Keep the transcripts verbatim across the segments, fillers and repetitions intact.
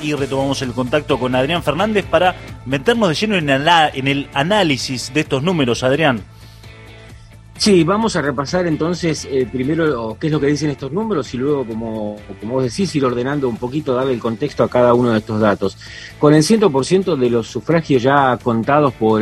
y retomamos el contacto con Adrián Fernández para meternos de lleno en, la, en el análisis de estos números, Adrián. Sí, vamos a repasar entonces eh, primero qué es lo que dicen estos números y luego, como, como vos decís, ir ordenando un poquito, darle el contexto a cada uno de estos datos. Con el cien por ciento de los sufragios ya contados por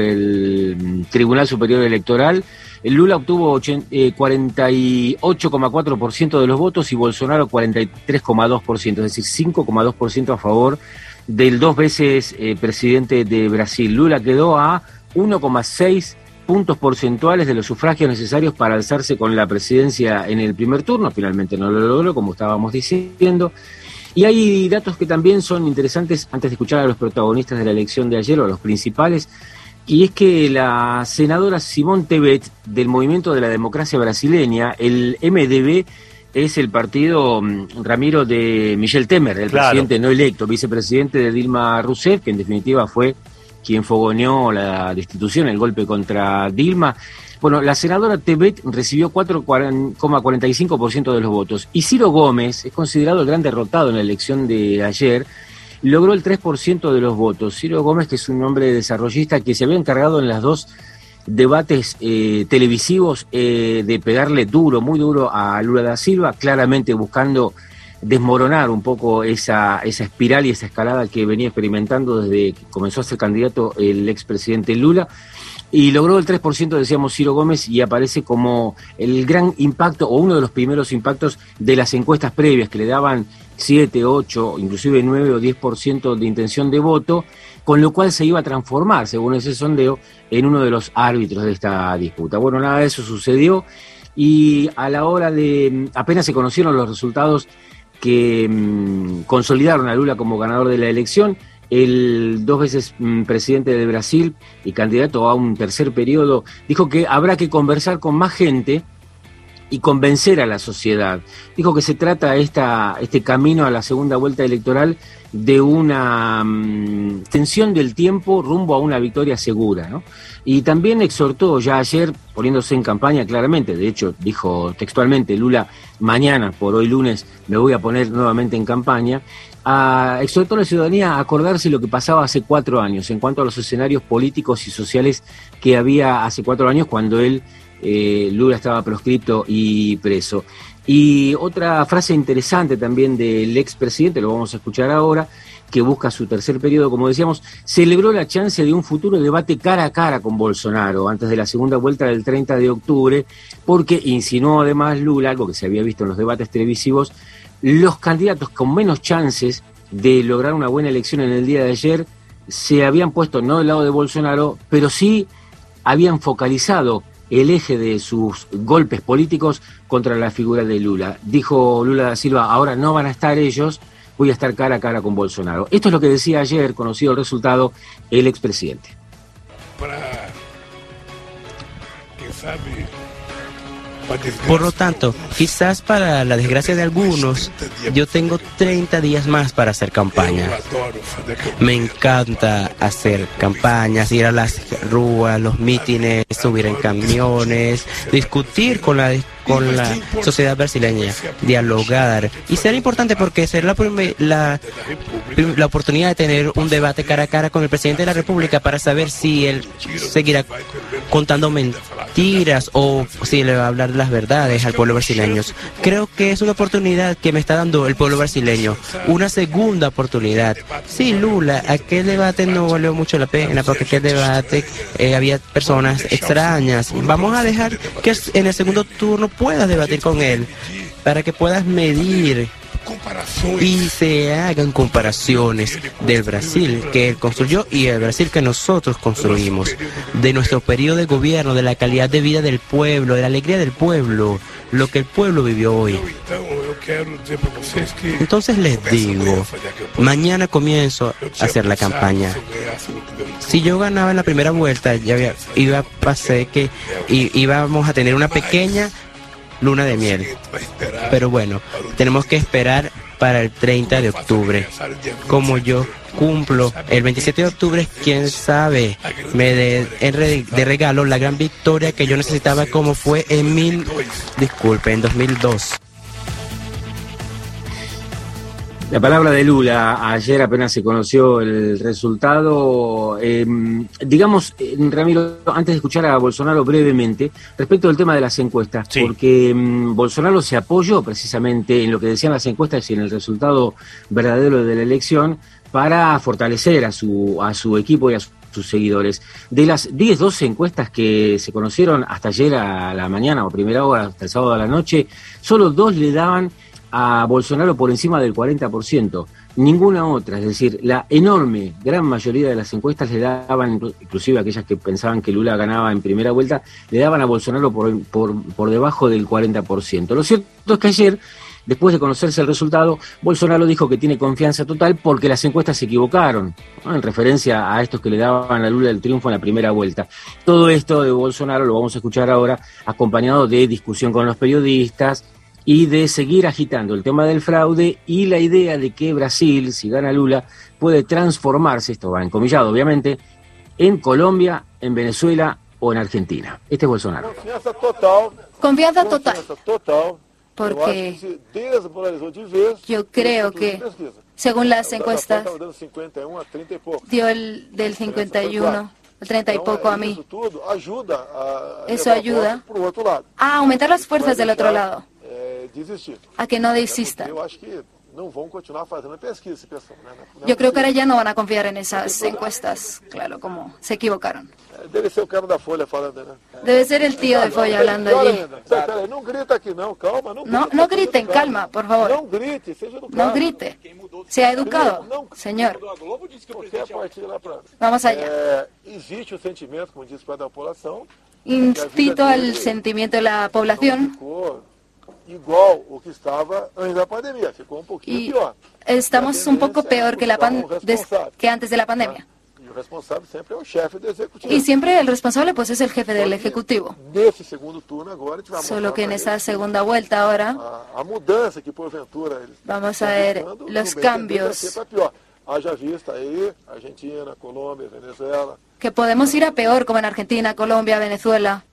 el Tribunal Superior Electoral, Lula obtuvo cuarenta y ocho coma cuatro por ciento de los votos y Bolsonaro cuarenta y tres coma dos por ciento, es decir, cinco coma dos por ciento a favor del dos veces eh, presidente de Brasil. Lula quedó a uno coma seis puntos porcentuales de los sufragios necesarios para alzarse con la presidencia en el primer turno. Finalmente no lo logró, como estábamos diciendo. Y hay datos que también son interesantes antes de escuchar a los protagonistas de la elección de ayer, o a los principales, y es que la senadora Simone Tebet, del Movimiento de la Democracia Brasileña, el M D B, es el partido, Ramiro, de Michel Temer, el claro. presidente no electo, vicepresidente de Dilma Rousseff, que en definitiva fue quien fogoneó la destitución, el golpe contra Dilma. Bueno, la senadora Tebet recibió cuatro coma cuarenta y cinco por ciento de los votos. Y Ciro Gómez es considerado el gran derrotado en la elección de ayer, logró el tres por ciento de los votos. Ciro Gómez, que es un hombre desarrollista que se había encargado en las dos debates eh, televisivos eh, de pegarle duro, muy duro a Lula da Silva, claramente buscando desmoronar un poco esa, esa espiral y esa escalada que venía experimentando desde que comenzó a ser candidato el expresidente Lula, y logró el tres por ciento, decíamos, Ciro Gómez, y aparece como el gran impacto, o uno de los primeros impactos de las encuestas previas, que le daban siete, ocho, inclusive nueve o diez por ciento de intención de voto, con lo cual se iba a transformar, según ese sondeo, en uno de los árbitros de esta disputa. Bueno, nada de eso sucedió, y a la hora de, apenas se conocieron los resultados que mmm, consolidaron a Lula como ganador de la elección, el dos veces mmm, presidente de Brasil y candidato a un tercer periodo, dijo que habrá que conversar con más gente y convencer a la sociedad. Dijo que se trata esta, este camino a la segunda vuelta electoral de una um, extensión del tiempo rumbo a una victoria segura, ¿no? Y también exhortó ya ayer, poniéndose en campaña claramente, de hecho dijo textualmente, Lula, mañana, por hoy lunes, me voy a poner nuevamente en campaña, a, exhortó a la ciudadanía a acordarse lo que pasaba hace cuatro años en cuanto a los escenarios políticos y sociales que había hace cuatro años cuando él, eh, Lula, estaba proscripto y preso. Y otra frase interesante también del expresidente, lo vamos a escuchar ahora, que busca su tercer periodo, como decíamos, celebró la chance de un futuro debate cara a cara con Bolsonaro antes de la segunda vuelta del treinta de octubre, porque insinuó además Lula, algo que se había visto en los debates televisivos, los candidatos con menos chances de lograr una buena elección en el día de ayer se habían puesto no del lado de Bolsonaro, pero sí habían focalizado el eje de sus golpes políticos contra la figura de Lula. Dijo Lula da Silva, ahora no van a estar ellos, voy a estar cara a cara con Bolsonaro. Esto es lo que decía ayer, conocido el resultado, el expresidente. Para que sabe, Por lo tanto, quizás para la desgracia de algunos, yo tengo treinta días más para hacer campaña. Me encanta hacer campañas, ir a las ruas, los mítines, subir en camiones, discutir con la con la sociedad brasileña, dialogar. Y será importante porque será la, primer, la, la oportunidad de tener un debate cara a cara con el presidente de la República para saber si él seguirá contando mentiras o si le va a hablar las verdades al pueblo brasileño. Creo que es una oportunidad que me está dando el pueblo brasileño, una segunda oportunidad. Sí, Lula, aquel debate no valió mucho la pena porque aquel debate eh, había personas extrañas. Vamos a dejar que en el segundo turno puedas debatir con él para que puedas medir y se hagan comparaciones del Brasil que él construyó y el Brasil que nosotros construimos, de nuestro periodo de gobierno, de la calidad de vida del pueblo, de la alegría del pueblo, lo que el pueblo vivió hoy. Entonces les digo, mañana comienzo a hacer la campaña. Si yo ganaba en la primera vuelta, ya había, iba a pasar que íbamos a tener una pequeña luna de miel. Pero bueno, tenemos que esperar para el treinta de octubre. Como yo cumplo el veintisiete de octubre, quién sabe, me dé de regalo la gran victoria que yo necesitaba, como fue en mil, disculpe, en dos mil dos. La palabra de Lula, ayer apenas se conoció el resultado. Eh, digamos, eh, Ramiro, antes de escuchar a Bolsonaro brevemente, respecto del tema de las encuestas, sí. porque eh, Bolsonaro se apoyó precisamente en lo que decían las encuestas y en el resultado verdadero de la elección para fortalecer a su, a su equipo y a su sus seguidores. De las diez, doce encuestas que se conocieron hasta ayer a la mañana o primera hora, hasta el sábado a la noche, solo dos le daban a Bolsonaro por encima del cuarenta por ciento, ninguna otra, es decir, la enorme, gran mayoría de las encuestas le daban, inclusive aquellas que pensaban que Lula ganaba en primera vuelta, le daban a Bolsonaro por, por, por debajo del cuarenta por ciento. Lo cierto es que ayer, después de conocerse el resultado, Bolsonaro dijo que tiene confianza total porque las encuestas se equivocaron, ¿no?, en referencia a estos que le daban a Lula el triunfo en la primera vuelta. Todo esto de Bolsonaro lo vamos a escuchar ahora, acompañado de discusión con los periodistas y de seguir agitando el tema del fraude y la idea de que Brasil, si gana Lula, puede transformarse, esto va encomillado obviamente, en Colombia, en Venezuela o en Argentina. Este es Bolsonaro. Confianza total. Confianza total. Confianza total. Porque yo creo que, según las encuestas, dio el del cincuenta y uno al treinta y poco a mí. Eso ayuda a aumentar las fuerzas del otro lado, a que no desista. Yo creo que ahora ya no van a confiar en esas encuestas, claro, como se equivocaron. Debe ser el cara da Folha falando, ¿no? Debe ser el tío de Folha hablando allí. No grita aquí, no, calma, no. No, no griten, calma, por favor. No grite, seja educado. No grite. Sea educado, señor. Vamos allá. Existe un sentimiento, como dice para la población. Instito al sentimiento de la población. Igual o que estaba antes de la pandemia, ficou un poquito peor. Estamos un poco peor que, la pan des que antes de la pandemia. O responsable siempre é o chefe do executivo. Y siempre el responsable pues es el jefe del ejecutivo. Nesse segundo turno agora, solo que en esa segunda vuelta ahora a, a mudança que porventura vamos a ver los cambios. Haja vista aí, Argentina, Colombia, Venezuela. Que podemos ir a peor como en Argentina, Colombia, Venezuela.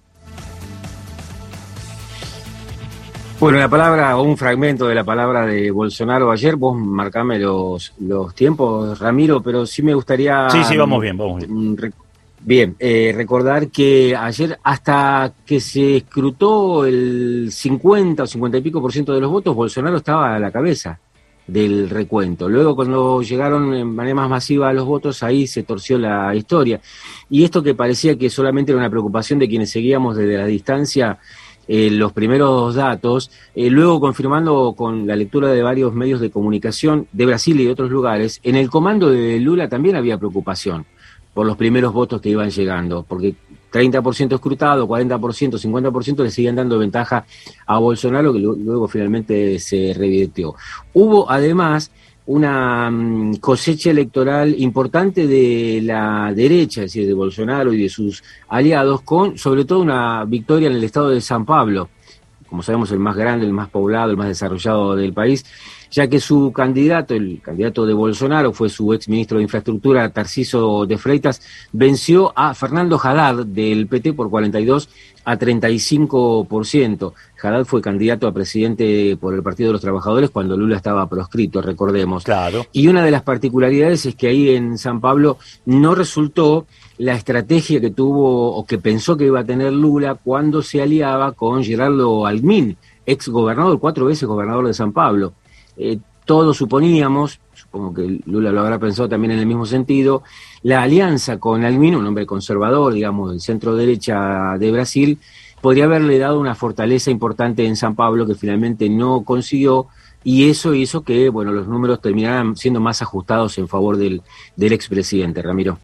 Bueno, la palabra o un fragmento de la palabra de Bolsonaro ayer, vos marcame los, los tiempos, Ramiro, pero sí me gustaría... Sí, sí, vamos bien, vamos bien. Rec bien, eh, recordar que ayer hasta que se escrutó el cincuenta o cincuenta y pico por ciento de los votos, Bolsonaro estaba a la cabeza del recuento. Luego cuando llegaron en manera más masiva los votos, ahí se torció la historia. Y esto que parecía que solamente era una preocupación de quienes seguíamos desde la distancia Eh, los primeros datos, eh, luego confirmando con la lectura de varios medios de comunicación de Brasil y de otros lugares, en el comando de Lula también había preocupación por los primeros votos que iban llegando, porque treinta por ciento escrutado, cuarenta por ciento, cincuenta por ciento le seguían dando ventaja a Bolsonaro, que luego finalmente se revirtió. Hubo además una cosecha electoral importante de la derecha, es decir, de Bolsonaro y de sus aliados, con sobre todo una victoria en el estado de San Pablo, como sabemos el más grande, el más poblado, el más desarrollado del país, ya que su candidato, el candidato de Bolsonaro, fue su ex ministro de Infraestructura, Tarcísio de Freitas, venció a Fernando Haddad del P T por cuarenta y dos a treinta y cinco por ciento. Haddad fue candidato a presidente por el Partido de los Trabajadores cuando Lula estaba proscrito, recordemos. Claro. Y una de las particularidades es que ahí en San Pablo no resultó la estrategia que tuvo o que pensó que iba a tener Lula cuando se aliaba con Gerardo Alckmin, ex gobernador, cuatro veces gobernador de San Pablo. Eh, todos suponíamos, supongo que Lula lo habrá pensado también en el mismo sentido, la alianza con Alckmin, un hombre conservador, digamos, del centro derecha de Brasil, podría haberle dado una fortaleza importante en San Pablo que finalmente no consiguió, y eso hizo que, bueno, los números terminaran siendo más ajustados en favor del, del expresidente, Ramiro.